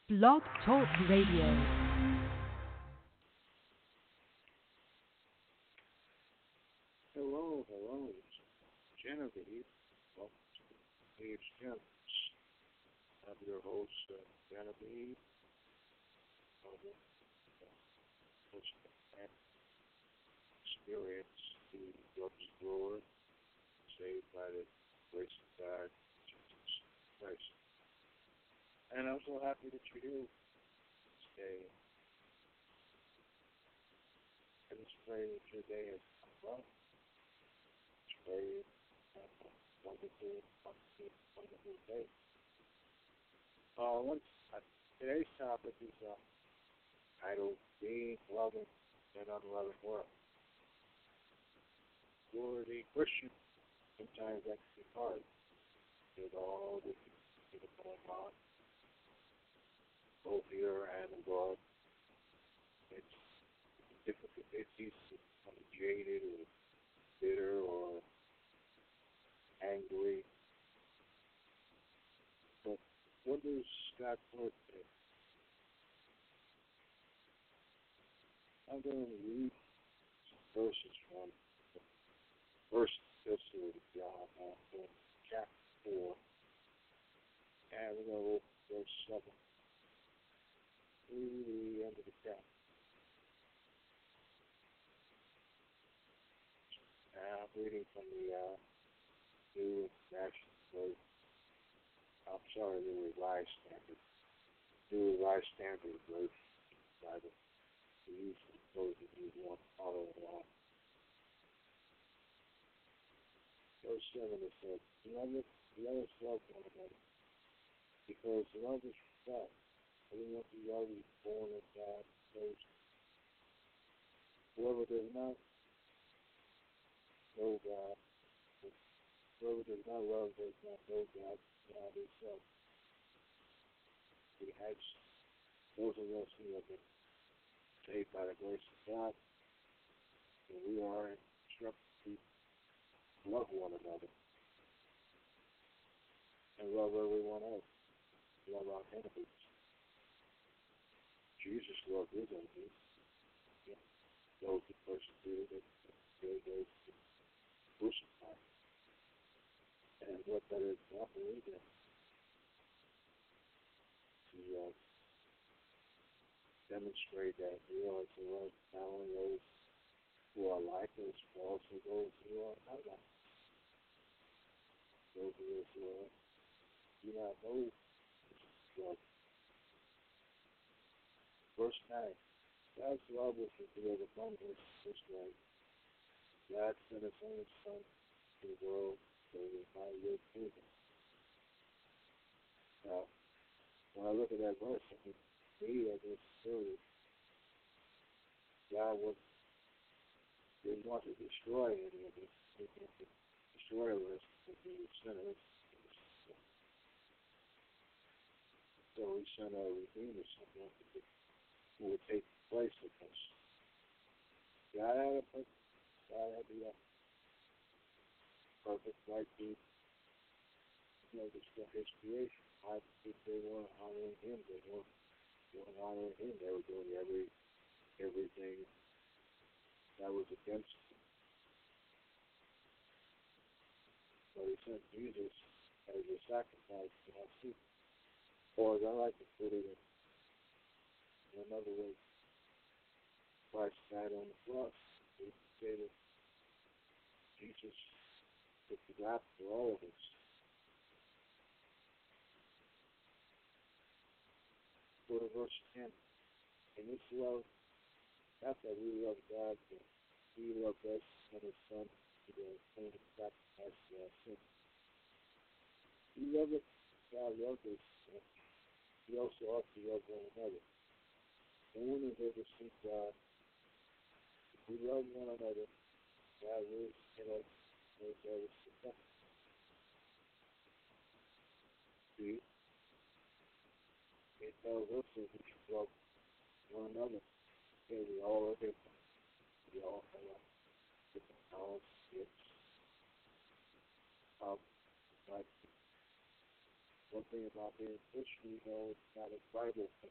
Blog Talk Radio. Hello, Genevieve. Welcome to Dave's Gems. I'm your host, Genevieve. Experience the drugs of the Lord, saved by the grace of God, Jesus Christ. And I'm so happy that you're here today. I just pray that your day is well. Pray wonderful day. Today's topic is titled Being Loving in an Unloving World. For the Christian, sometimes that can be hard with all the things going on, both here and abroad. It's difficult. It's easy to become jaded or bitter or angry. But what does God's Word say? I'm going to read some verses from the first epistle of John, chapter 4, and we're going to look at verse 7 through the end of the chapter. And I'm reading from the New International Version. The Revised Standard. New Revised Standard Version Bible. Usually those of you who want to follow along. Verse 7 it says, Beloved, let us love one another, because love is from God. Everyone who loves is born of God, knows whoever does not know God, whoever does not love does not know God, God himself. We have those of us who have been saved by the grace of God, and we are instructed to love one another and love everyone else, love our enemies. Jesus loved his enemies, those who persecuted him, those who crucified him. And what better example is it to demonstrate that we are to love not only those who are like us, but also those who are not like us. Those of us who do not know love. Verse 9, God's love was revealed among us this way. God sent his only Son to the world so we might live through him. Now, when I look at that verse, I just feel God didn't want to destroy any of us. He didn't want to destroy us because we were sinners. So he sent a Redeemer, someone who would take the place of us. God had a purpose. God had the perfect right to destroy his creation. I think they weren't honoring him. They weren't honoring him. They were doing everything that was against him. But he sent Jesus as a sacrifice for our sin. Or as I like to put it in another way, Christ died on the cross. We say that Jesus took the wrath for all of us. Go to verse 10. And this love, not that we love God, but he loved us and his Son to the atoning sacrifice for our sin. We love it. God loved us. We also ought to love one another. No one has ever seen God. If we love one another, God lives in us and is always with us. See, it tells us that we should love one another. Okay, we all are different. We all have different talents, gifts, like one thing about being Christian, it's not a Bible thing.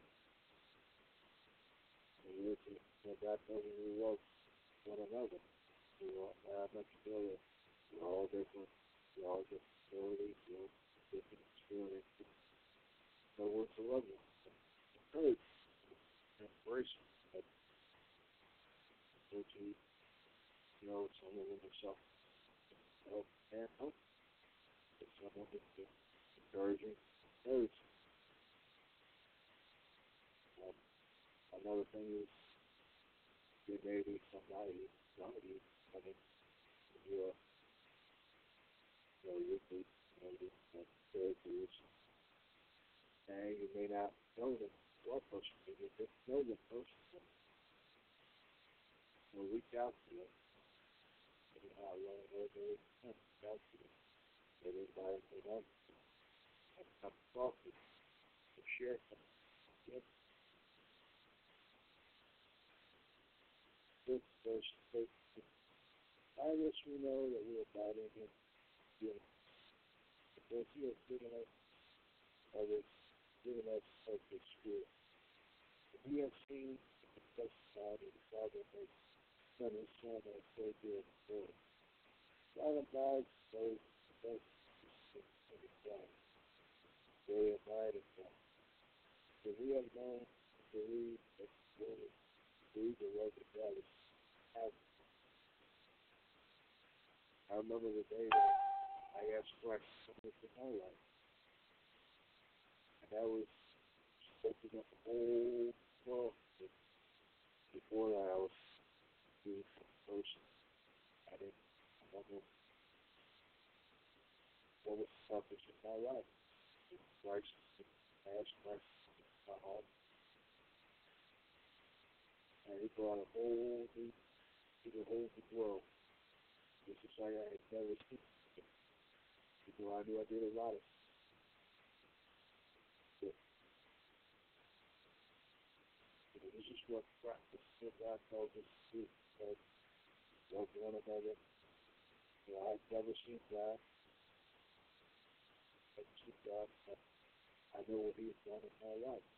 God doesn't we love one another. I'm not familiar. We're all different. We're all different abilities. We're all different experiences. So we're to love them. Encourage and embrace them. But someone with yourself help and help. If someone is encouraging, encourage. Another thing is there may be somebody, I mean, you're characters, and you may not know them well personally, you just know them personally. So reach out to them. I'll learn whatever they can. Reach out to them. Maybe invite them to have a cup of coffee, to share something. Yes, this verse states, by this we know that we abide in Him, because He has given us of His Spirit. We have seen the testified of the Father has sent His Son as Savior of the world. God abides those who in His Son. They abide in God. So we have known and believed that the Word, believe the love of God is out. I remember the day that I asked Christ to come into my life. And that was opening up the whole world. Before that, I was being some person. I don't know what was the purpose of my life. Christ, I asked Christ to my heart. And He brought a whole new world. This is like I had never seen. I knew I did a lot of stuff. This is what God tells us to do. Love one another. I've never seen God. I've seen God, but I know what He's done in my life.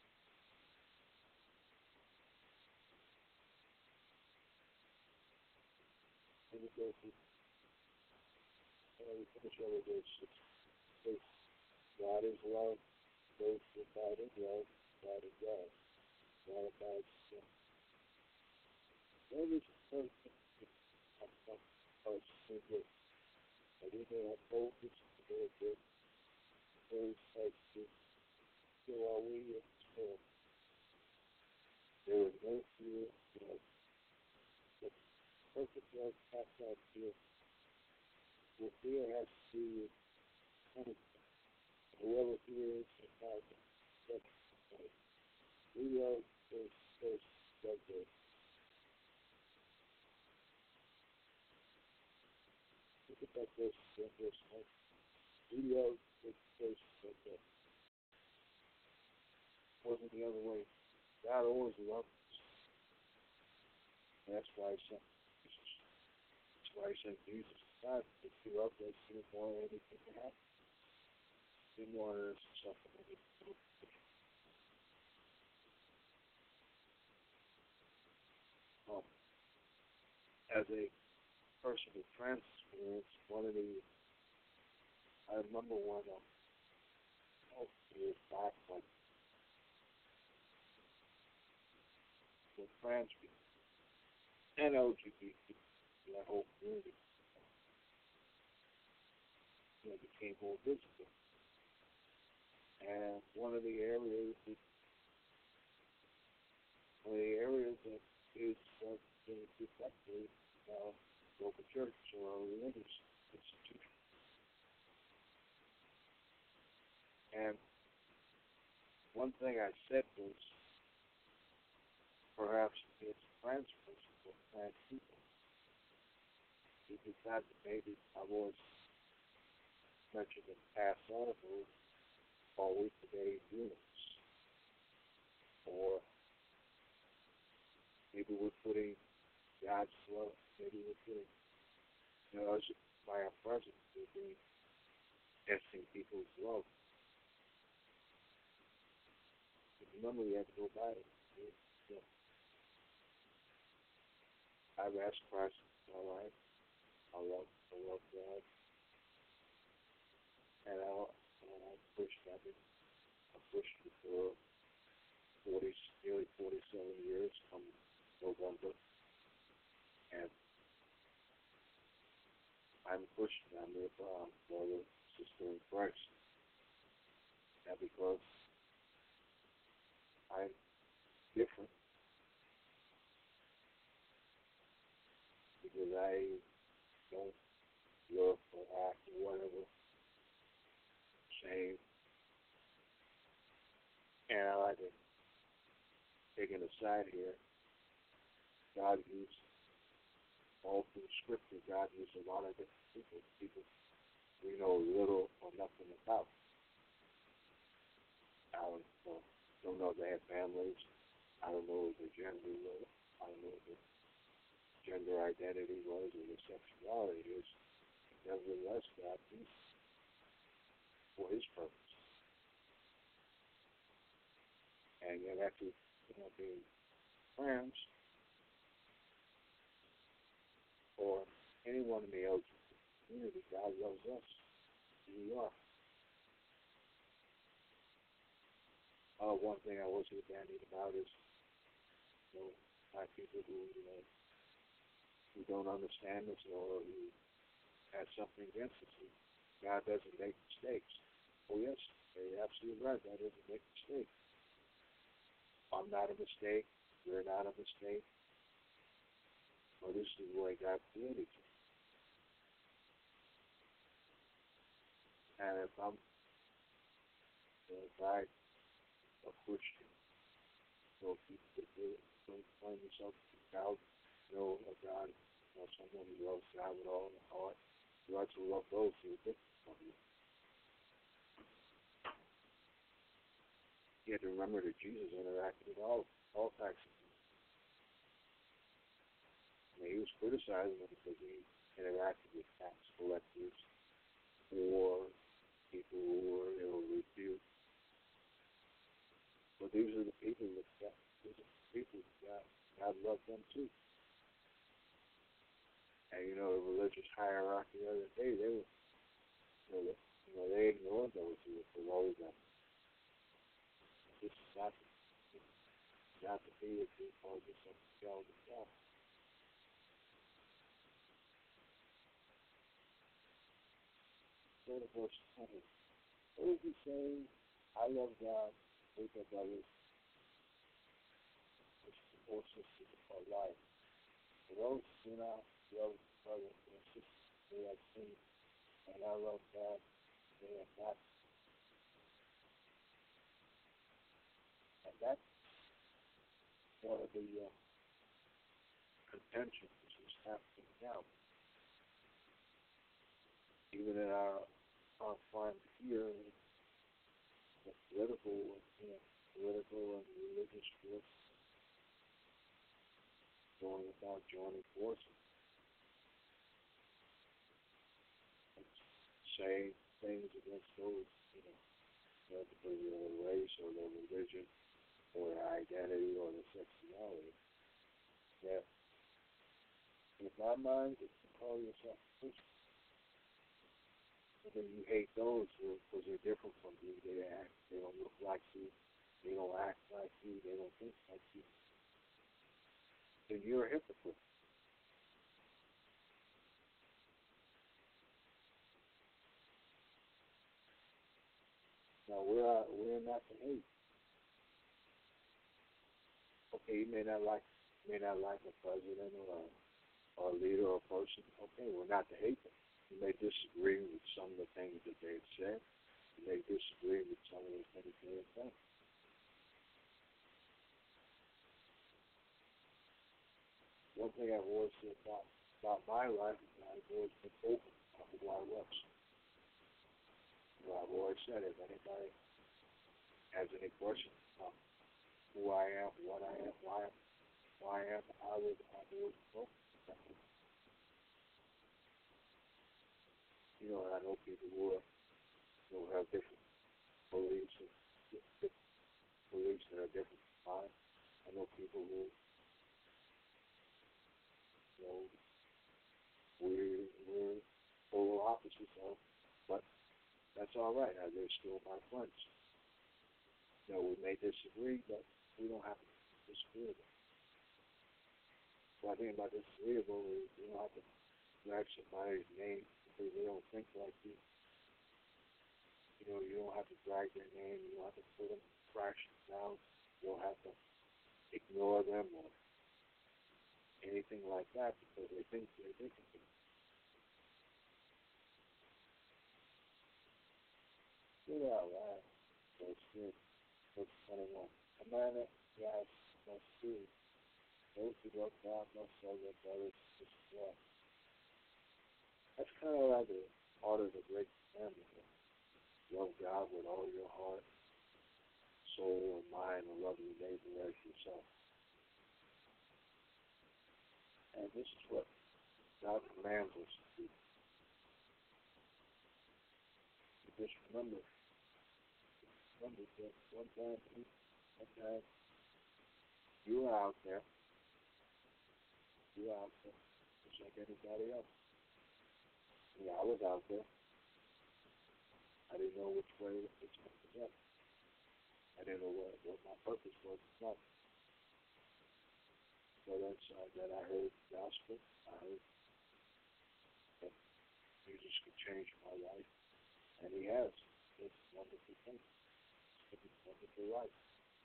Let me go through. We finish over verse 6. God is love. Those who abide in love, abide in God. God abides in Him. Love is the person of sin good. And we may have boldness to do it good. Those types of still are we in sin. There is no fear in us. The perfect love casts out fear. What fear has to do with punishment. Whoever fears is not justified. We love those love those. Look at that verse in verse 9. We love those love those. Wasn't the other way. God always loved us. And that's why He sent Jesus. That's why He sent Jesus. God, if He loved us, He didn't want anything to happen. He didn't want us to suffer anything. As a person with trans experience, I remember one years back when trans people and LGBT, that whole community, became more visible. And one of the areas that is being affected local church or a religious institution. And one thing I said was, perhaps it's trans person or trans people. It is not that maybe I was mentioned in past articles, always today units. Or maybe we're putting God's love, maybe we're putting, by our presence, we're being testing people's love. remember we had to go by it. Yeah. I've asked Christ in my life. I love God. And I pushed at it. I pushed it for 40, nearly 47 years from November. And I'm pushing on their brother, sister in Christ. And because I'm different, because I don't look or act or whatever, shame, and I like to take it aside here. God used all through Scripture. God used a lot of different people we know little or nothing about. I don't know if they had families. I don't know what their gender was. I don't know what their gender identity was or their sexuality is. Nevertheless, God used for His purpose. And then after being friends, or anyone in the LGBT community, God loves us who we are. One thing I was with Danny about is, my people who don't understand us or who have something against us. God doesn't make mistakes. Oh yes, you're absolutely right. God doesn't make mistakes. I'm not a mistake. We're not a mistake. Well, this is the way God created you. And if I'm a Christian, people don't find themselves proud, of God, someone who loves God with all their heart. You ought to love those who are different from you. You have to remember that Jesus interacted with all types of people. He was criticizing them because he interacted with tax collectors or people who were rebuked. But these are the people that God loved them too. And the religious hierarchy of the day, they were, they ignored those who were below them. This is not to be a people just like tell the God. Go to verse 20. What is he saying? I love God, hate my brothers, which supports us to our life. For those who do not love brothers and sisters, they have sinned, and I love God, they have not. And that's one of the contentions which is happening now. Even in our climate here, the political and religious groups going about joining forces, saying things against those, because of their race or their religion or their identity or their sexuality. That in my mind, if you call yourself a Christian, then you hate those because they're different from you. They don't look like you. They don't act like you. They don't think like you. Then you're a hypocrite. Now we're not to hate. Okay, you may not like a president or a leader or a person. Okay, we're not to hate them. You may disagree with some of the things that they've said. You may disagree with some of the things they have done. One thing I've always said about my life is that I've always been open about who I was. I've always said if anybody has any questions about who I am, what I am, why I am, I've always been open. And I know people who have different beliefs that are different from mine. I know people who, we're polar opposites of, but that's all right. They're still my friends. We may disagree, but we don't have to disagree with them. What I think about disagreeable is you don't have to drag somebody's name because they don't think like you. You don't have to drag their name. You don't have to put them, crash them down. You don't have to ignore them or anything like that because they think they're different. Do that loud. That's good. Verse 21. Commandment, yes, must do. Those who love God must love their brothers as well. That's kind of like the part of the great commandment. Love God with all your heart, soul, and mind, and love your neighbor as yourself. And this is what God commands us to do. You just remember that one time you were out there, just like anybody else. I was out there. I didn't know which way it was going to go. I didn't know what my purpose was in life. So that I heard the gospel. I heard that Jesus could change my life. And he has. It's a wonderful thing. It's a wonderful life.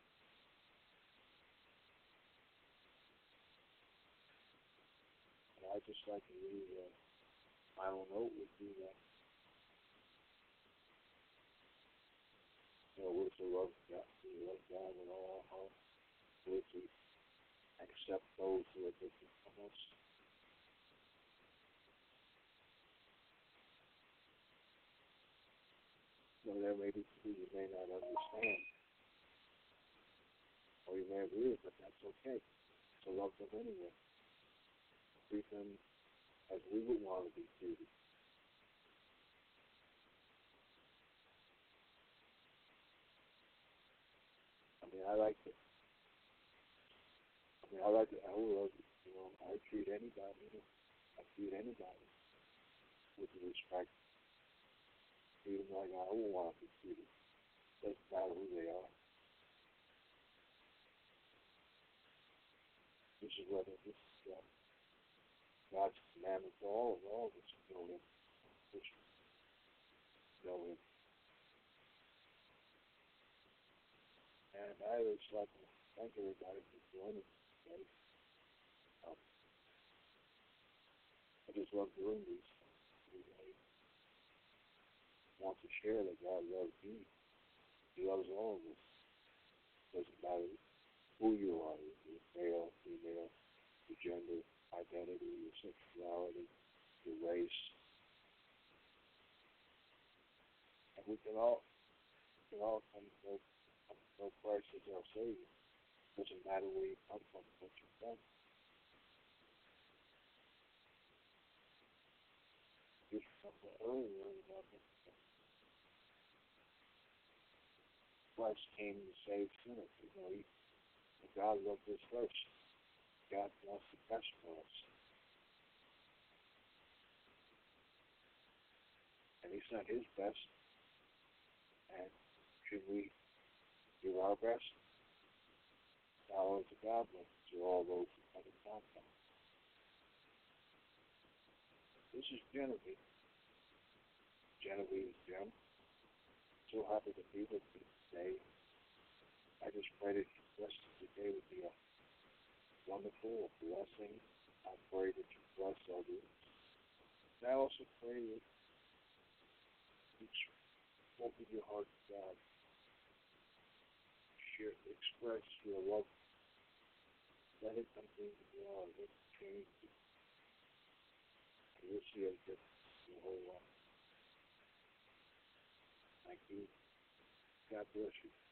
And I'd just like to read a final note with you that, we're to love God. We love God with all our heart. We're to accept those who are different from us. There may be things you may not understand, or you may agree with, but that's okay. To love them anyway. Treat them as we would want to be treated. I will love you. I treat anybody. I treat anybody with respect. Treat them like I would want to be treated. Doesn't matter who they are. This is God's commandment for all of us to know Him. Know Him. And I would like to thank everybody for joining today. I just love doing these. I want to share that God loves me. He loves all of us. Doesn't matter who you are, your male, female, your gender, identity, your sexuality, your race. And we can all come to know Christ as our Savior. Doesn't matter where you come from, what you've done. Just from the earlier about Christ came to save sinners. God loved us first. God wants the best for us. And He sent His best. And should we do our best? Now unto God to all those who come in contact. This is Genevieve. Genevieve's Gem. So happy to be with you today. I just pray that the rest of the day would be a wonderful blessing. I pray that you bless others. And I also pray that you open your heart to God. Express your love. Let it come into your heart. Let it change you. And you'll see a difference in your whole life. Thank you. God bless you.